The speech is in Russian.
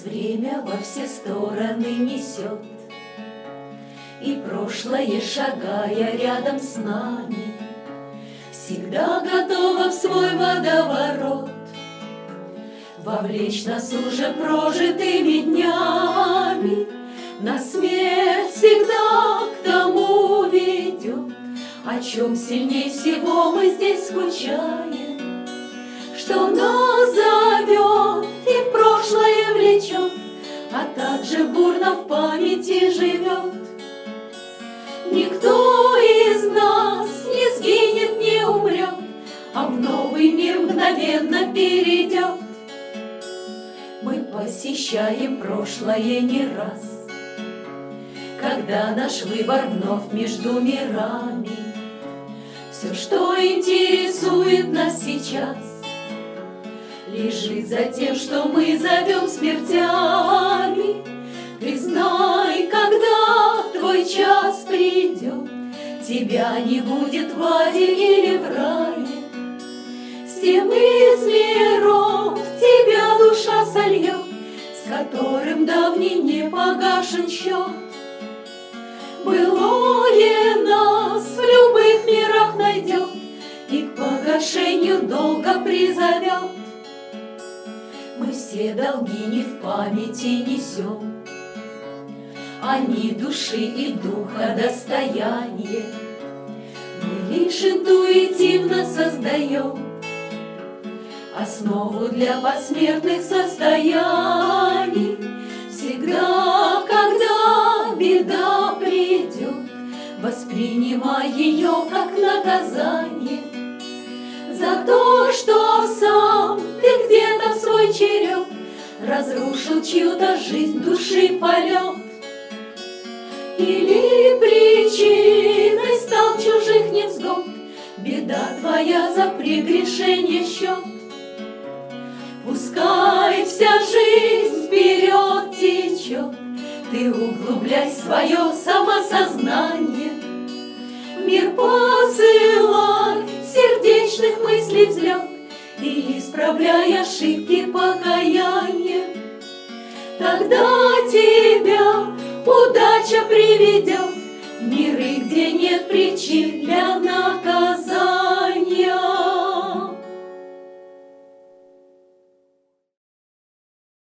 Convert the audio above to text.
время во все стороны несет, и прошлое, шагая рядом с нами, всегда готово в свой водоворот вовлечь нас уже прожитыми днями. На смерть всегда к тому ведет, о чем сильнее всего мы здесь скучаем, что нас зовет и в прошлое влечет, а также бурно в памяти живет. Никто из нас не сгинет, не умрет, а в новый мир мгновенно перейдет. Мы посещаем прошлое не раз, когда наш выбор вновь между мирами. Все, что интересует нас сейчас, лежит за тем, что мы зовем смертями. Ты знай, когда твой час придет, тебя не будет в аде или в рае. С тем из миров тебя душа сольет, с которым давний не погашен счет. Былое нас в любых мирах найдет и к погашению долга призовет. Мы все долги не в памяти несем, они души и духа достояние. Мы лишь интуитивно создаем основу для посмертных состояний. Всегда, когда беда придет, воспринимай ее как наказание за то, что сам ты где-то в свой черед разрушил чью-то жизнь, души полет. Или причиной стал чужих невзгод, беда твоя за прегрешение счет. Пускай вся жизнь вперед течет, ты углубляй свое самосознание. В мир посылай сердечных мыслей взлет и исправляй ошибки покаяния. Тогда тебя удача приведет в миры, где нет причин для наказания.